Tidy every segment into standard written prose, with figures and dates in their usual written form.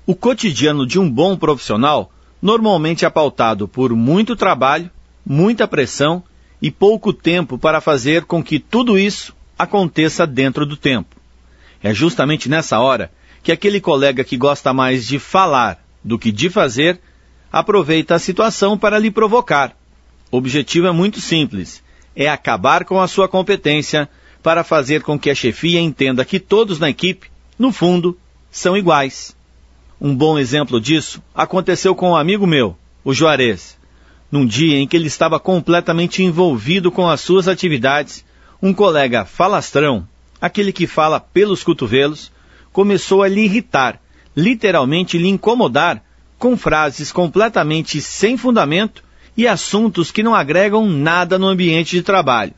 O cotidiano de um bom profissional normalmente é pautado por muito trabalho, muita pressão e pouco tempo para fazer com que tudo isso aconteça dentro do tempo. É justamente nessa hora que aquele colega que gosta mais de falar do que de fazer, aproveita a situação para lhe provocar. O objetivo é muito simples, é acabar com a sua competência para fazer com que a chefia entenda que todos na equipe, no fundo, são iguais. Um bom exemplo disso aconteceu com um amigo meu, o Juarez. Num dia em que ele estava completamente envolvido com as suas atividades, um colega falastrão, aquele que fala pelos cotovelos, começou a lhe irritar, literalmente lhe incomodar, com frases completamente sem fundamento e assuntos que não agregam nada no ambiente de trabalho.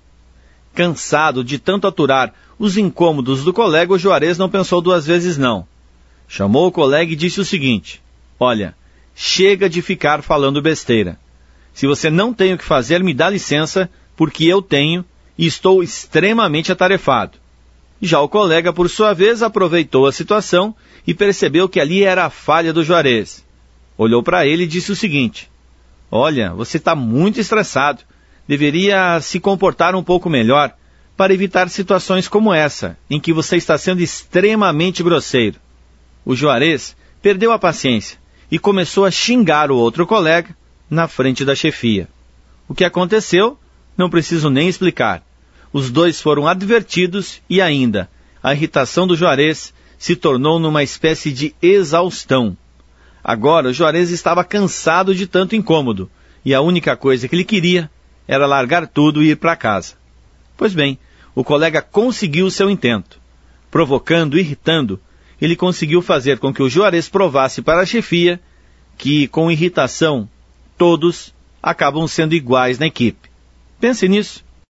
Cansado de tanto aturar os incômodos do colega, o Juarez não pensou duas vezes não. Chamou o colega e disse o seguinte: olha, chega de ficar falando besteira. Se você não tem o que fazer, me dá licença, porque eu tenho e estou extremamente atarefado. Já o colega, por sua vez, aproveitou a situação e percebeu que ali era a falha do Juarez. Olhou para ele e disse o seguinte: olha, você está muito estressado. Deveria se comportar um pouco melhor para evitar situações como essa, em que você está sendo extremamente grosseiro. O Juarez perdeu a paciência e começou a xingar o outro colega na frente da chefia. O que aconteceu? Não preciso nem explicar. Os dois foram advertidos e ainda, a irritação do Juarez se tornou numa espécie de exaustão. Agora o Juarez estava cansado de tanto incômodo e a única coisa que ele queria era largar tudo e ir para casa. Pois bem, o colega conseguiu seu intento. Provocando e irritando, ele conseguiu fazer com que o Juarez provasse para a chefia que, com irritação, todos acabam sendo iguais na equipe. Pense nisso.